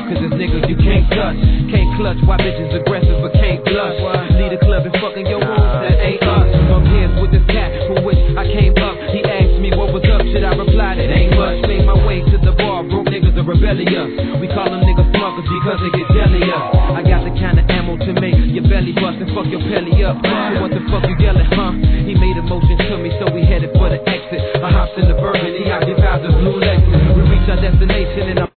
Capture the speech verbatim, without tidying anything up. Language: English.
cause it's niggas you can't touch. Can't clutch, why bitches aggressive but can't blush. Lead a club and fucking your wounds, that ain't us. I'm here with this cat for which I came up. He asked me what was up, should I reply it ain't much. Made my way to the bar, broke niggas are rebellious. We call them niggas smuggers because they get jelly up. I got the kind of ammo to make your belly bust and fuck your belly up. So what the fuck you yelling, huh? He made a motion to me, so we headed for the exit. I hopped in the Burgundy, I give out the blue Lexus. We reach our destination and I'm